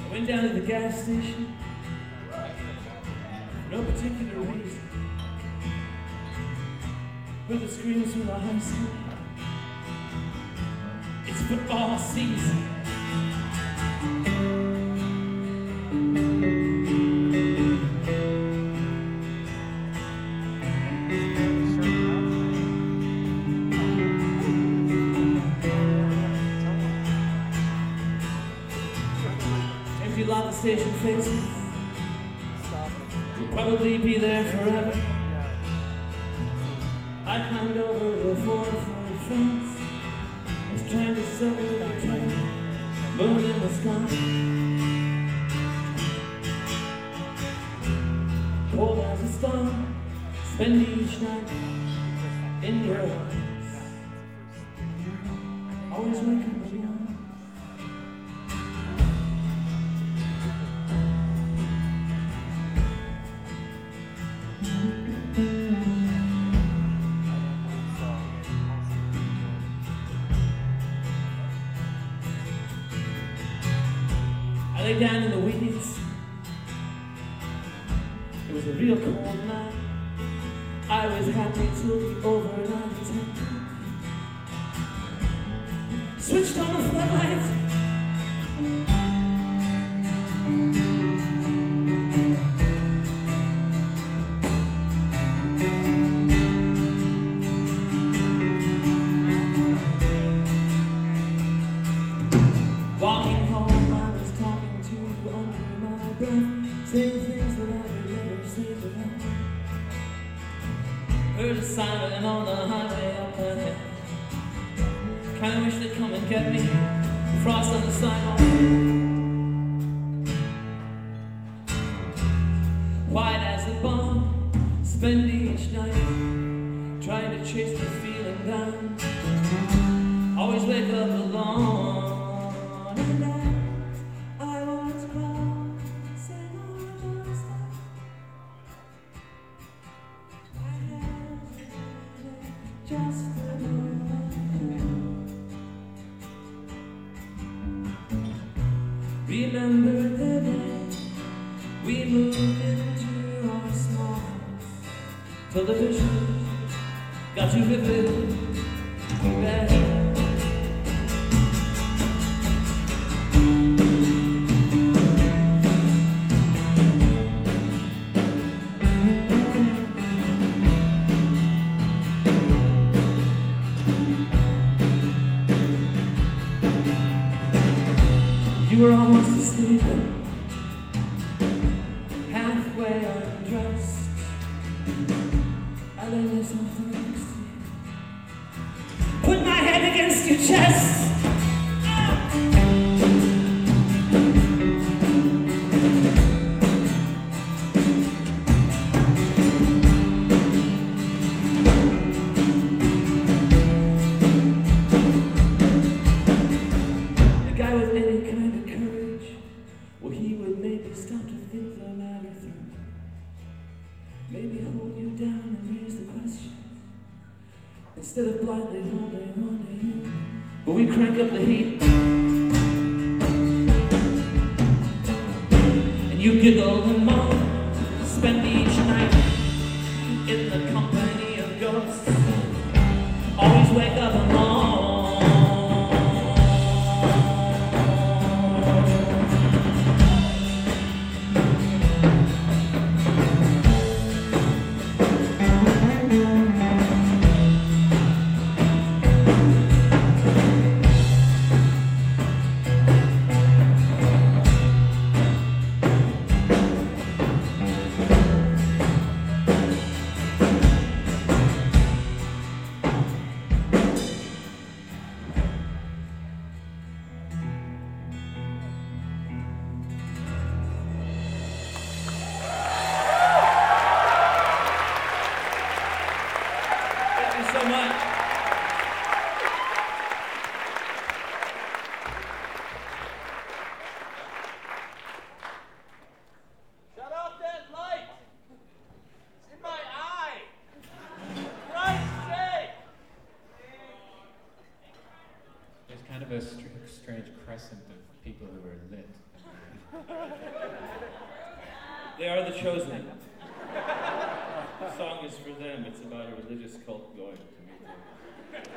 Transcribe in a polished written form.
I went down to the gas station for no particular reason. Heard the screams from the high school. It's football season. Empty lot the station faces. We'll probably be there forever. I climbed over the 4-foot fence. Was trying to settle the train, moon in the sky. Cold as a storm, spend each night in your arms. Always wake up alone. I lay down in the weeds. It was a real cold night. I was happy till the overnight attendant switched on the floodlights. Walking home, I was talking to you under my breath, saying things that I would never say to them. Heard a siren on the highway up ahead. Kinda wish they'd come and get me. Frost on the sidewalk, white as a bomb. Spend each night trying to chase the feeling down. Always wake up alone. Just remember the day we moved into our small house. Television got you vivid. You were almost asleep, halfway undressed. I lay something next to you, put my head against your chest. The guy with any kind of courage, well, he would maybe stop to think the matter through. Maybe hold you down and raise the question instead of blindly holding on to you. But we crank up the heat and you giggle and moan. Spend each night in the company of ghosts. Always wake up alone. So much. Shut off that light! It's in my eye! Christ's sake! There's kind of a strange crescent of people who are lit. They are the chosen. The song is for them. It's about a religious cult going to meet them.